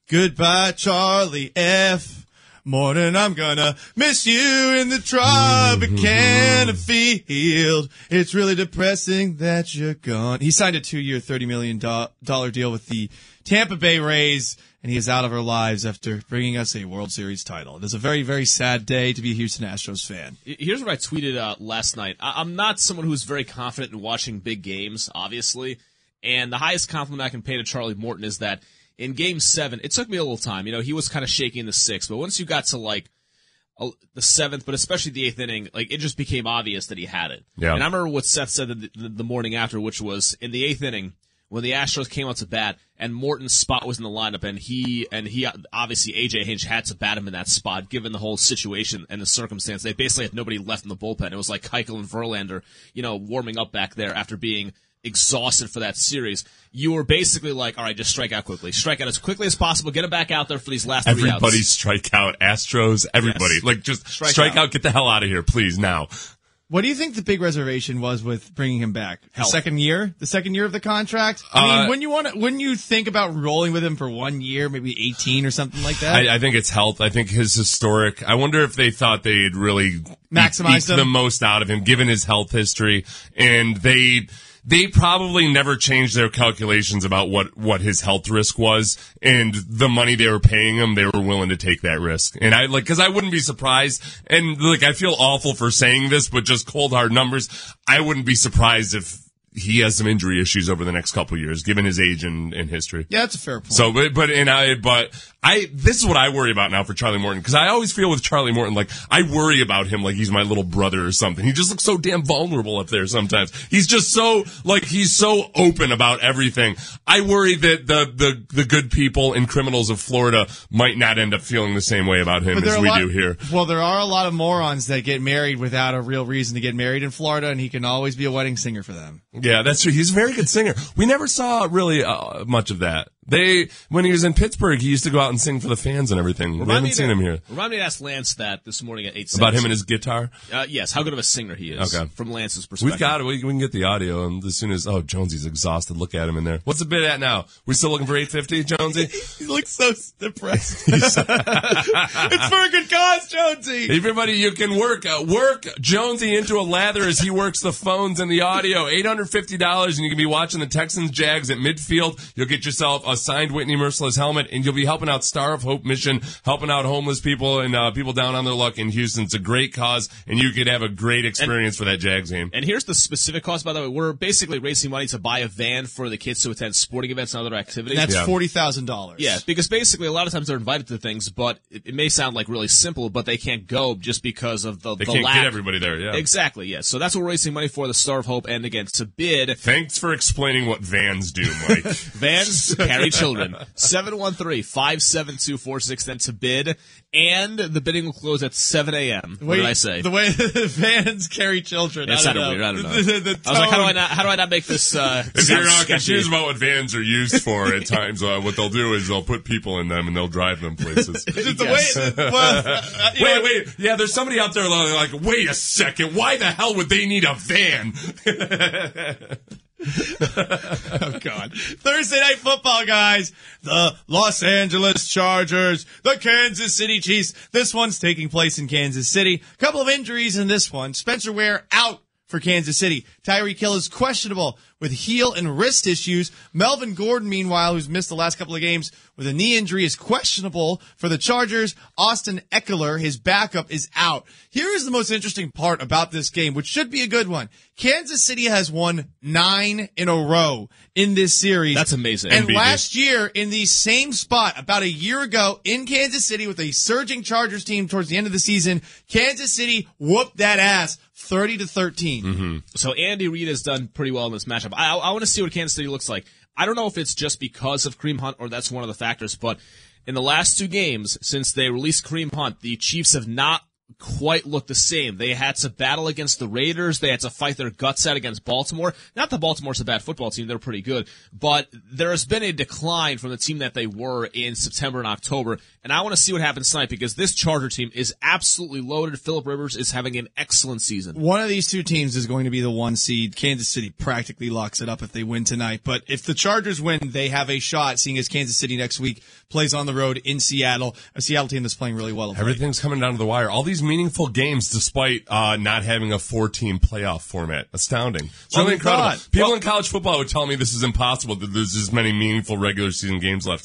Goodbye, Charlie F. Morning, I'm gonna miss you in the Tropicana field. It's really depressing that you're gone. He signed a 2-year, $30 million deal with the Tampa Bay Rays, and he is out of our lives after bringing us a World Series title. It is a very, very sad day to be a Houston Astros fan. Here's what I tweeted last night. I'm not someone who's very confident in watching big games, obviously, and the highest compliment I can pay to Charlie Morton is that in Game 7, it took me a little time. You know, he was kind of shaky in the 6th, but once you got to, like, the 7th, but especially the 8th inning, like, it just became obvious that he had it. Yeah. And I remember what Seth said the morning after, which was in the 8th inning, when the Astros came out to bat, and Morton's spot was in the lineup, and he obviously, A.J. Hinch had to bat him in that spot, given the whole situation and the circumstance. They basically had nobody left in the bullpen. It was like Keuchel and Verlander, you know, warming up back there after being exhausted for that series. You were basically like, all right, just strike out quickly. Strike out as quickly as possible. Get him back out there for these last 3 outs. Everybody strike out. Astros, everybody. Yes. Like, just strike out. Get the hell out of here, please, now. What do you think the big reservation was with bringing him back? The second year of the contract? I mean, wouldn't you think about rolling with him for 1 year, maybe 18 or something like that? I think it's health. I think his historic. I wonder if they thought they'd really maximize the most out of him, given his health history, and they probably never changed their calculations about what his health risk was, and the money they were paying him, they were willing to take that risk. And cause I wouldn't be surprised, and I feel awful for saying this, but just cold hard numbers, I wouldn't be surprised if he has some injury issues over the next couple of years, given his age and history. Yeah, that's a fair point. So, this is what I worry about now for Charlie Morton, because I always feel with Charlie Morton, like, I worry about him like he's my little brother or something. He just looks so damn vulnerable up there sometimes. He's just so, he's so open about everything. I worry that the good people and criminals of Florida might not end up feeling the same way about him as we do here. Well, there are a lot of morons that get married without a real reason to get married in Florida, and he can always be a wedding singer for them. Yeah, that's true. He's a very good singer. We never saw really much of that. When he was in Pittsburgh, he used to go out and sing for the fans and everything. We haven't seen him here. Remind me to ask Lance that this morning at 8:00. About him and his guitar? Yes, how good of a singer he is. Okay. From Lance's perspective. We've got it. We can get the audio, and as soon as, Jonesy's exhausted. Look at him in there. What's the bid at now? We still looking for $850, Jonesy? He looks so depressed. It's for a good cause, Jonesy. Everybody, you can work Jonesy into a lather as he works the phones and the audio. $850, and you can be watching the Texans Jags at midfield. You'll get yourself a signed Whitney Merciless helmet, and you'll be helping out Star of Hope Mission, helping out homeless people and people down on their luck in Houston. It's a great cause, and you could have a great experience for that Jags game. And here's the specific cost, by the way. We're basically raising money to buy a van for the kids to attend sporting events and other activities. And that's $40,000. Yeah, because basically a lot of times they're invited to things, but it may sound like really simple, but they can't go just because of the can't lack. Get everybody there, yeah. Exactly, yes. So that's what we're raising money for, the Star of Hope, and again, to bid. Thanks for explaining what vans do, Mike. Vans carry children. 713-572-46, then to bid, and the bidding will close at 7 a.m. What did I say? The way the vans carry children. It sounded weird. I don't know. I was like, how do I not make this if you're confused about what vans are used for at times, what they'll do is they'll put people in them and they'll drive them places. Wait. Yeah, there's somebody out there like, wait a second, why the hell would they need a van? Oh, God. Thursday Night Football, guys. The Los Angeles Chargers, the Kansas City Chiefs. This one's taking place in Kansas City. A couple of injuries in this one. Spencer Ware out for Kansas City. Tyreek Hill is questionable with heel and wrist issues. Melvin Gordon, meanwhile, who's missed the last couple of games with a knee injury, is questionable for the Chargers. Austin Eckler, his backup, is out. Here is the most interesting part about this game, which should be a good one. Kansas City has won 9 in a row in this series. That's amazing. And last year, in the same spot, about a year ago, in Kansas City with a surging Chargers team towards the end of the season, Kansas City whooped that ass 30-13. Mm-hmm. So Andy Reid has done pretty well in this matchup. I want to see what Kansas City looks like. I don't know if it's just because of Kareem Hunt or that's one of the factors, but in the last 2 games since they released Kareem Hunt, the Chiefs have not quite look the same. They had to battle against the Raiders. They had to fight their guts out against Baltimore. Not that Baltimore's a bad football team. They're pretty good. But there has been a decline from the team that they were in September and October. And I want to see what happens tonight because this Charger team is absolutely loaded. Phillip Rivers is having an excellent season. One of these two teams is going to be the 1 seed. Kansas City practically locks it up if they win tonight. But if the Chargers win, they have a shot, seeing as Kansas City next week plays on the road in Seattle, a Seattle team that's playing really well. Everything's coming down to the wire. All these meaningful games despite not having a 4-team playoff format. Astounding. It's really incredible. People in college football would tell me this is impossible, that there's this many meaningful regular season games left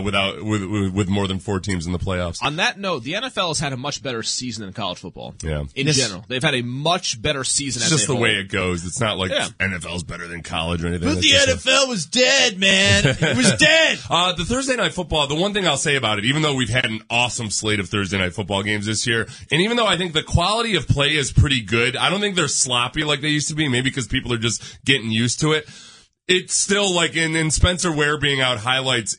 with more than 4 teams in the playoffs. On that note, the NFL has had a much better season than college football. Yeah. In general. They've had a much better season. It's just the way it goes. It's not like NFL's better than college or anything. But the NFL was dead, man. It was dead. The Thursday Night Football, the one thing I'll say about it, even though we've had an awesome slate of Thursday Night Football games this year, and even though I think the quality of play is pretty good, I don't think they're sloppy like they used to be, maybe because people are just getting used to it. It's still like in Spencer Ware being out highlights,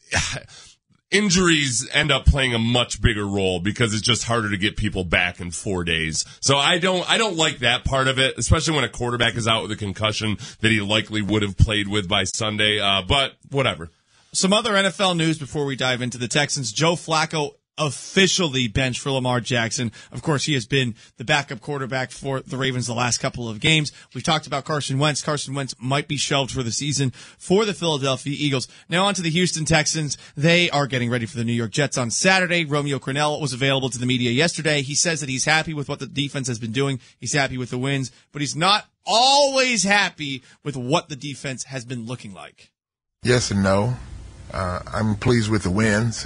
injuries end up playing a much bigger role because it's just harder to get people back in 4 days. So I don't like that part of it, especially when a quarterback is out with a concussion that he likely would have played with by Sunday. But whatever. Some other NFL news before we dive into the Texans. Joe Flacco officially benched for Lamar Jackson. Of course, he has been the backup quarterback for the Ravens the last couple of games. We've talked about Carson Wentz. Carson Wentz might be shelved for the season for the Philadelphia Eagles. Now on to the Houston Texans. They are getting ready for the New York Jets on Saturday. Romeo Crennel was available to the media yesterday. He says that he's happy with what the defense has been doing. He's happy with the wins, but he's not always happy with what the defense has been looking like. Yes and no. I'm pleased with the wins.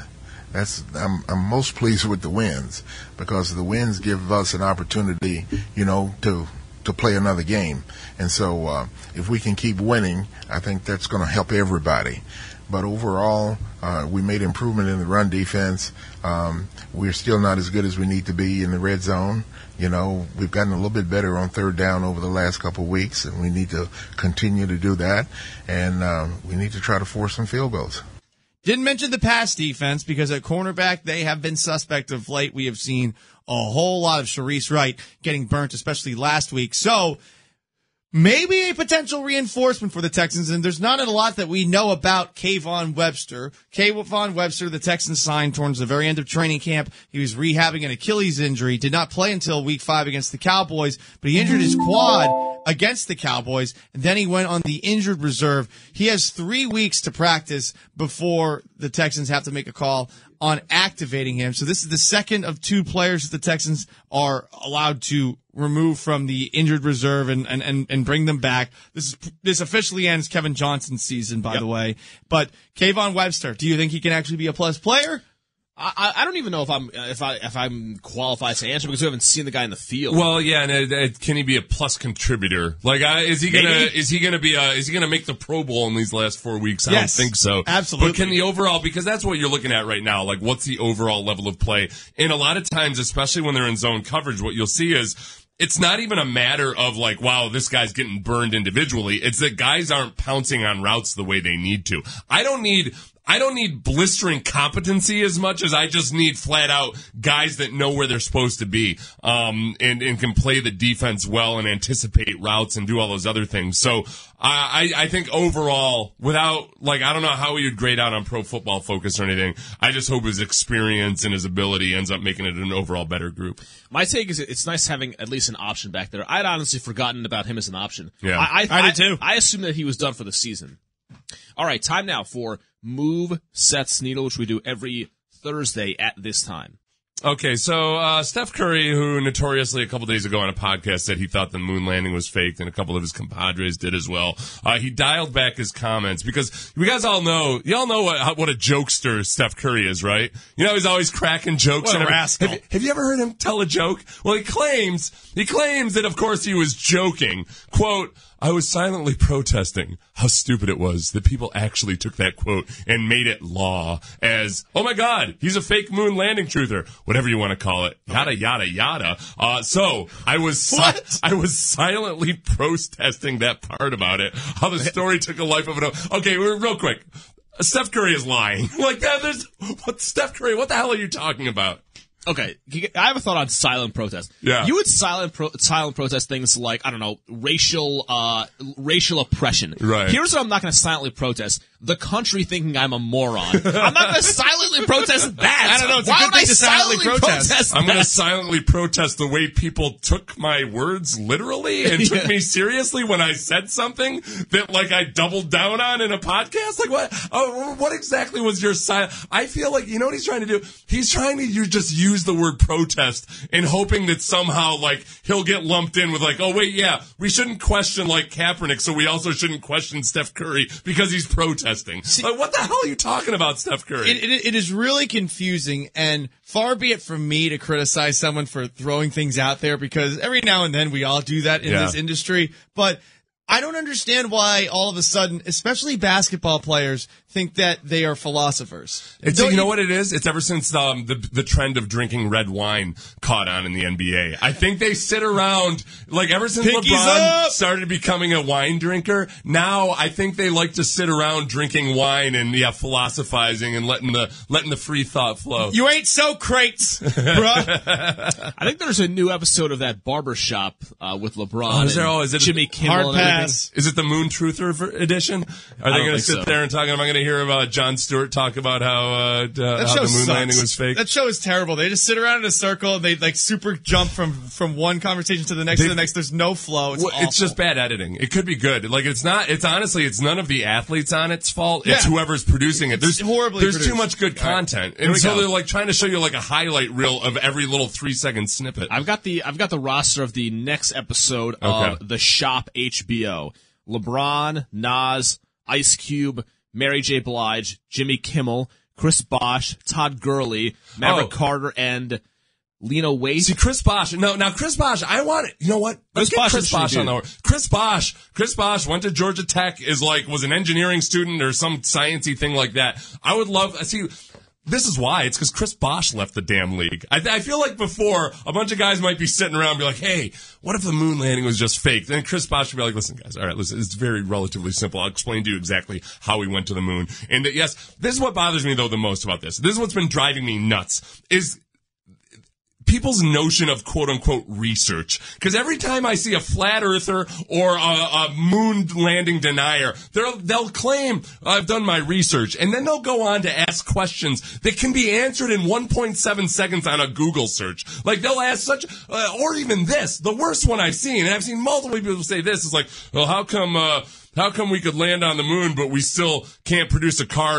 I'm most pleased with the wins because the wins give us an opportunity, to play another game. And so if we can keep winning, I think that's going to help everybody. But overall, we made improvement in the run defense. We're still not as good as we need to be in the red zone. We've gotten a little bit better on third down over the last couple of weeks, and we need to continue to do that. And we need to try to force some field goals. Didn't mention the pass defense because at cornerback, they have been suspect of late. We have seen a whole lot of Sharice Wright getting burnt, especially last week. So maybe a potential reinforcement for the Texans. And there's not a lot that we know about Kayvon Webster. Kayvon Webster, the Texans signed towards the very end of training camp. He was rehabbing an Achilles injury, did not play until week 5 against the Cowboys, but he injured his quad against the Cowboys, and then he went on the injured reserve. He has 3 weeks to practice before the Texans have to make a call on activating him. So this is the second of 2 players that the Texans are allowed to remove from the injured reserve and bring them back. This officially ends Kevin Johnson's season, by the way. But Kayvon Webster, do you think he can actually be a plus player? I don't even know if I'm qualified to answer because we haven't seen the guy in the field. Well, yeah, and can he be a plus contributor? Like, is he gonna make the Pro Bowl in these last 4 weeks? I don't think so. Absolutely. But can the overall, because that's what you're looking at right now. Like, what's the overall level of play? And a lot of times, especially when they're in zone coverage, what you'll see is it's not even a matter of like, wow, this guy's getting burned individually. It's that guys aren't pouncing on routes the way they need to. I don't need blistering competency as much as I just need flat out guys that know where they're supposed to be, and can play the defense well and anticipate routes and do all those other things. So I think overall, without, like, I don't know how he would grade out on Pro Football Focus or anything. I just hope his experience and his ability ends up making it an overall better group. My take is it's nice having at least an option back there. I'd honestly forgotten about him as an option. Yeah. I did too. I assumed that he was done for the season. All right, time now for Move Seth's Needle, which we do every Thursday at this time. Okay, so Steph Curry, who notoriously a couple days ago on a podcast said he thought the moon landing was faked, and a couple of his compadres did as well. He dialed back his comments because you guys all know, what a jokester Steph Curry is, right? He's always cracking jokes. What a rascal. Have you ever heard him tell a joke? Well, he claims that of course he was joking. Quote, I was silently protesting how stupid it was that people actually took that quote and made it law as, oh my God, he's a fake moon landing truther, whatever you want to call it, yada, yada, yada. So I was silently protesting that part about it, how the story took a life of its own. Okay, real quick. Steph Curry is lying. Like that, Steph Curry, what the hell are you talking about? Okay, I have a thought on silent protest. Yeah. You would silent protest things like, I don't know, racial oppression. Right. Here's what I'm not going to silently protest: the country thinking I'm a moron. I'm not going to silently protest that. I don't know. It's a Why good would thing I to silently protest. I'm going to that? silently protest the way people took my words literally and took me seriously when I said something that, like, I doubled down on in a podcast. Like, what? Oh, what exactly was your silent? I feel like, you know what he's trying to do? He's trying to just use the word protest and hoping that somehow, like, he'll get lumped in with, like, oh, wait, yeah, we shouldn't question, like, Kaepernick, so we also shouldn't question Steph Curry because he's protesting. Like, what the hell are you talking about, Steph Curry? It is really confusing, and far be it from me to criticize someone for throwing things out there, because every now and then we all do that in this industry, but I don't understand why all of a sudden, especially basketball players, think that they are philosophers. You know what it is? It's ever since the trend of drinking red wine caught on in the NBA. I think they sit around, like, ever since Pinkies LeBron up! started becoming a wine drinker, now I think they like to sit around drinking wine and, philosophizing and letting the free thought flow. You ain't so crates, bruh. I think there's a new episode of that Barbershop with LeBron Is it Jimmy Kimmel Hard and everything. pass. Is it the Moon Truther edition? Are they going to sit there and talk? Am I going to hear about Jon Stewart talk about how the moon landing was fake? That show is terrible. They just sit around in a circle and they like super jump from one conversation to the next to the next. There's no flow. It's awful. It's just bad editing. It could be good. Like, it's not. It's honestly, it's none of the athletes on its fault. It's whoever's producing it. There's produced. too much good content, and so they're like trying to show you like a highlight reel of every little 3-second snippet. I've got the roster of the next episode of The Shop HBO. LeBron, Nas, Ice Cube, Mary J. Blige, Jimmy Kimmel, Chris Bosh, Todd Gurley, Maverick Carter, and Lena Waithe. See, Chris Bosh. Now Chris Bosh, I want it. You know what? Let's get Chris Bosh on the horn. Chris Bosh went to Georgia Tech, was an engineering student or some sciencey thing like that. I would love, this is why. It's because Chris Bosh left the damn league. I feel like before, a bunch of guys might be sitting around and be like, hey, what if the moon landing was just fake? Then Chris Bosh would be like, listen, guys, all right, listen, it's very relatively simple. I'll explain to you exactly how we went to the moon. And yes, this is what bothers me, though, the most about this. This is what's been driving me nuts, is people's notion of quote-unquote research. Because every time I see a flat earther or a moon landing denier, they'll claim, I've done my research. And then they'll go on to ask questions that can be answered in 1.7 seconds on a Google search. Like, they'll ask or even this, the worst one I've seen, and I've seen multiple people say this, is like, well, how come we could land on the moon, but we still can't produce a car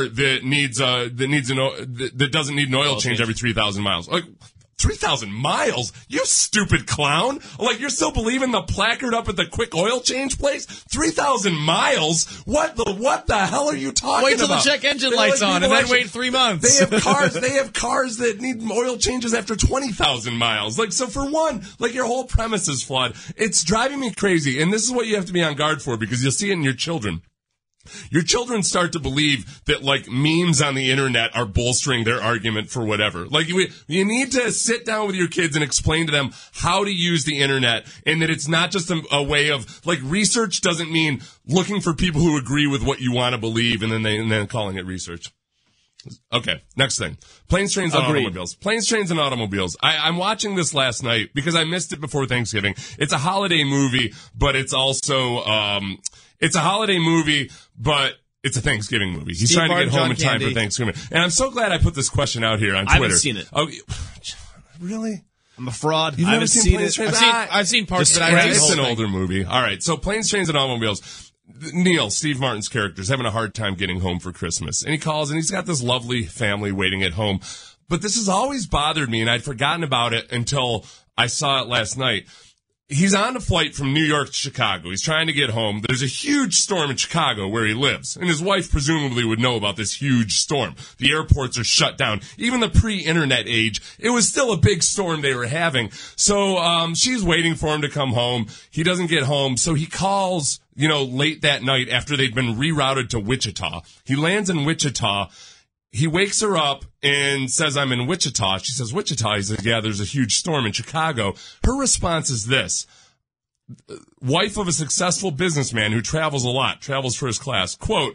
that doesn't need an oil change every 3,000 miles? Like, 3,000 miles? You stupid clown. Like, you're still believing the placard up at the quick oil change place? 3,000 miles? What the hell are you talking about? Wait till the check engine light's on and then wait 3 months. They have cars that need oil changes after 20,000 miles. Like, so for one, like, your whole premise is flawed. It's driving me crazy. And this is what you have to be on guard for, because you'll see it in your children. Your children start to believe that, like, memes on the internet are bolstering their argument for whatever. Like, you need to sit down with your kids and explain to them how to use the internet, and that it's not just a way of, like, research doesn't mean looking for people who agree with what you want to believe and then calling it research. Okay, next thing. Planes, Trains, and Automobiles. Planes, Trains, and Automobiles. I'm watching this last night because I missed it before Thanksgiving. It's a holiday movie, but it's also, it's a holiday movie, but it's a Thanksgiving movie. He's trying to get home in time for Thanksgiving. And I'm so glad I put this question out here on Twitter. I haven't seen it. Oh, really? I'm a fraud. You've never seen Planes, Trains? I've seen parts, but I haven't seen the whole It's an thing. older movie. All right, so Planes, Trains, and Automobiles. Neil, Steve Martin's character, is having a hard time getting home for Christmas. And he calls, and he's got this lovely family waiting at home. But this has always bothered me, and I'd forgotten about it until I saw it last night. He's on a flight from New York to Chicago. He's trying to get home. There's a huge storm in Chicago where he lives. And his wife presumably would know about this huge storm. The airports are shut down. Even the pre-internet age, it was still a big storm they were having. So she's waiting for him to come home. He doesn't get home. So he calls, late that night after they'd been rerouted to Wichita. He lands in Wichita. He wakes her up and says, I'm in Wichita. She says, Wichita? He says, yeah, there's a huge storm in Chicago. Her response is this. Wife of a successful businessman who travels a lot, travels first class. Quote,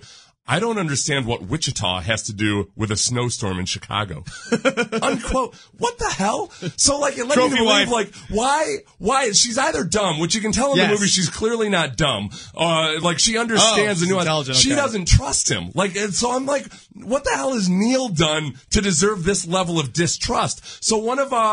I don't understand what Wichita has to do with a snowstorm in Chicago. Unquote. What the hell? So, like, it led me to believe, like, why? She's either dumb, which you can tell in the movie she's clearly not dumb. Like, she understands the nuance. She doesn't trust him. Like, and so I'm like, what the hell has Neil done to deserve this level of distrust? So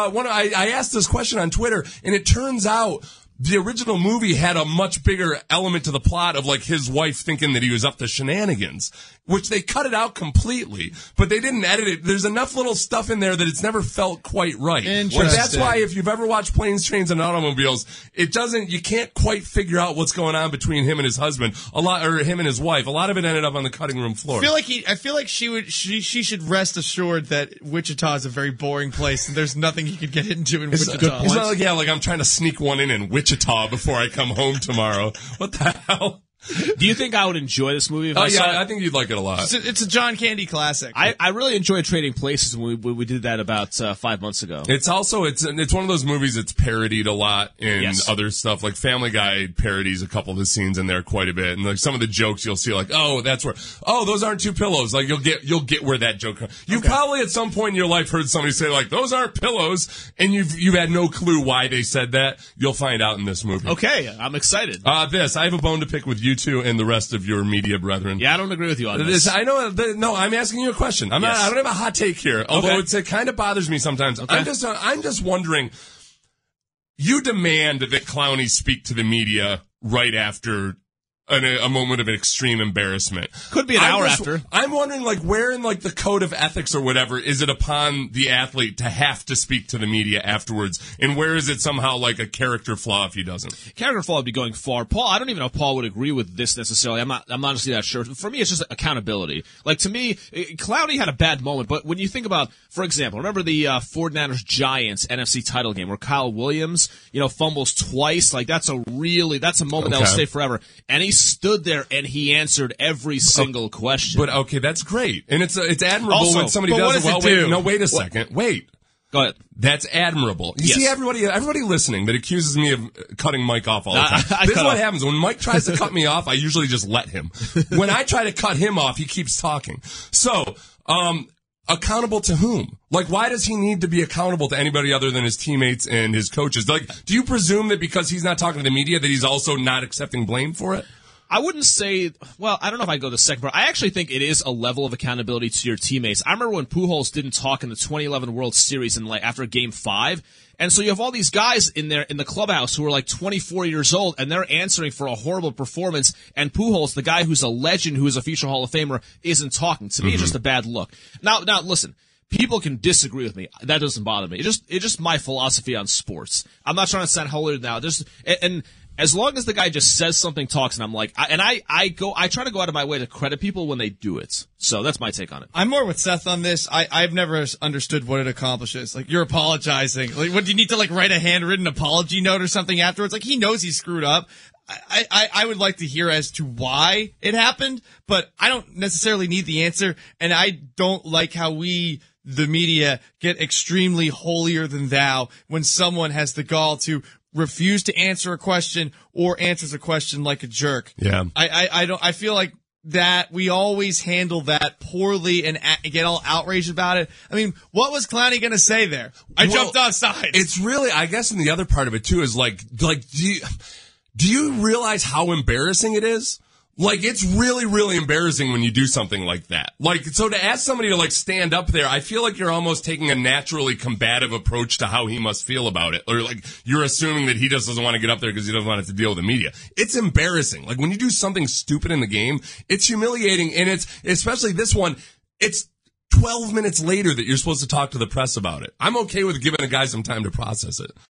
I asked this question on Twitter, and it turns out the original movie had a much bigger element to the plot of, like, his wife thinking that he was up to shenanigans, which they cut it out completely, but they didn't edit it. There's enough little stuff in there that it's never felt quite right. But that's why if you've ever watched Planes, Trains, and Automobiles, you can't quite figure out what's going on between him and his husband, or him and his wife. A lot of it ended up on the cutting room floor. I feel like she should rest assured that Wichita is a very boring place and there's nothing he could get into in Wichita. It's not like, I'm trying to sneak one in Wichita before I come home tomorrow. What the hell? Do you think I would enjoy this movie if I saw it? I think you'd like it a lot. It's a John Candy classic. I really enjoyed Trading Places when we did that about 5 months ago. It's also it's one of those movies that's parodied a lot in other stuff. Like Family Guy parodies a couple of the scenes in there quite a bit, and like some of the jokes you'll see, like, those aren't two pillows. Like you'll get where that joke comes. You've probably at some point in your life heard somebody say, like, those aren't pillows, and you've had no clue why they said that. You'll find out in this movie. Okay, I'm excited. I have a bone to pick with you two and the rest of your media brethren. Yeah, I don't agree with you on this. I know. No, I'm asking you a question. I don't have a hot take here, although it kind of bothers me sometimes. Okay. I'm just wondering. You demand that Clowney speak to the media right after a moment of extreme embarrassment. Could be an hour after. I'm wondering, like, where in, like, the code of ethics or whatever is it upon the athlete to have to speak to the media afterwards? And where is it somehow, like, a character flaw if he doesn't? Character flaw would be going far. Paul, I don't even know if Paul would agree with this necessarily. I'm honestly not sure. For me, it's just accountability. Like, to me, Clowney had a bad moment, but when you think about, for example, remember the 49ers Giants NFC title game where Kyle Williams, fumbles twice? Like, that's a moment that will stay forever. And he stood there and he answered every single question. But okay, that's great, and it's admirable also, when somebody does it. Wait a second. Wait. Go ahead. That's admirable. You see, everybody listening that accuses me of cutting Mike off all the time. This is what happens when Mike tries to cut me off. I usually just let him. When I try to cut him off, he keeps talking. So, accountable to whom? Like, why does he need to be accountable to anybody other than his teammates and his coaches? Like, do you presume that because he's not talking to the media that he's also not accepting blame for it? I wouldn't say, I don't know if I go the second part. I actually think it is a level of accountability to your teammates. I remember when Pujols didn't talk in the 2011 World Series after Game 5. And so you have all these guys in the clubhouse who are like 24 years old, and they're answering for a horrible performance. And Pujols, the guy who's a legend, who is a future Hall of Famer, isn't talking. To me, it's just a bad look. Now, listen. People can disagree with me. That doesn't bother me. It's just my philosophy on sports. I'm not trying to sound holier now. And as long as the guy just says something, talks, and I'm like, I try to go out of my way to credit people when they do it. So that's my take on it. I'm more with Seth on this. I've never understood what it accomplishes. Like, you're apologizing. Like, what do you need to, like, write a handwritten apology note or something afterwards? Like, he knows he screwed up. I would like to hear as to why it happened, but I don't necessarily need the answer, and I don't like how the media, get extremely holier than thou when someone has the gall to refuse to answer a question or answers a question like a jerk. Yeah. I feel like that we always handle that poorly and get all outraged about it. I mean, what was Clowney going to say there? I jumped off sides. It's really, I guess, and the other part of it too is like, do you realize how embarrassing it is? Like, it's really, really embarrassing when you do something like that. Like, so to ask somebody to, like, stand up there, I feel like you're almost taking a naturally combative approach to how he must feel about it. Or, like, you're assuming that he just doesn't want to get up there because he doesn't want to deal with the media. It's embarrassing. Like, when you do something stupid in the game, it's humiliating. And it's, especially this one, it's 12 minutes later that you're supposed to talk to the press about it. I'm okay with giving a guy some time to process it.